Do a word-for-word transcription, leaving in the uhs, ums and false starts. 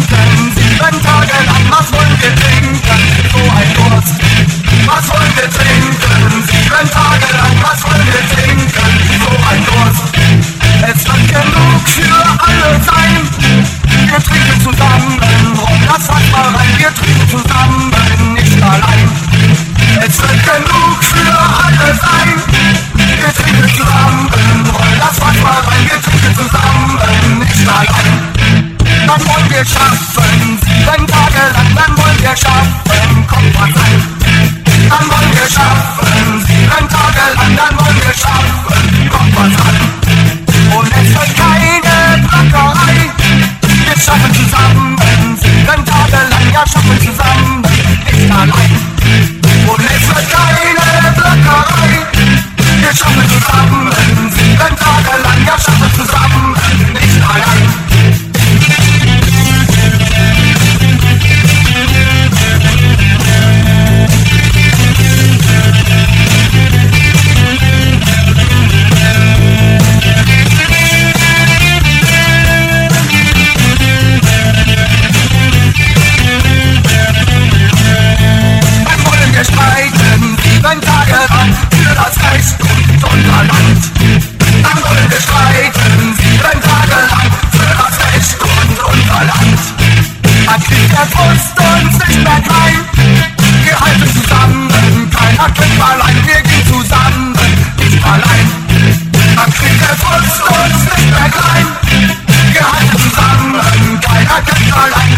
trinken, sieben Tage lang, was wollen wir trinken? So ein Durst. Was wollen wir trinken? Sieben Tage lang, was wollen wir trinken? So ein Durst. Es wird genug für alle sein. Wir trinken zusammen, roll das Fass mal rein. Wir trinken zusammen, nicht allein. Es wird genug für alle sein. Wir trinken zusammen, roll das Fass mal rein. Wir trinken zusammen, nicht allein. Dann wollen wir schaffen, sieben Tage lang, dann wollen wir schaffen, kommt was rein. Dann wollen wir schaffen, sieben Tage lang, dann wollen wir schaffen, kommt was rein. Und es wird keine Plackerei, wir schaffen zusammen, sieben Tage lang, ja schaffen zusammen, nicht allein. Und es wird keine Plackerei, wir schaffen zusammen, sieben Tage lang, ja schaffen zusammen, nicht allein. Streiten, sieben Tage lang für das Recht und unser Land. Dann wollen wir streiten, sieben Tage lang für das Recht und unser Land. Dann kriegt der Frust uns nicht mehr klein. Wir halten zusammen, keiner kämpft allein. Wir gehen zusammen, nicht allein. Dann kriegt der Frust uns nicht mehr klein. Wir halten zusammen, keiner kämpft allein.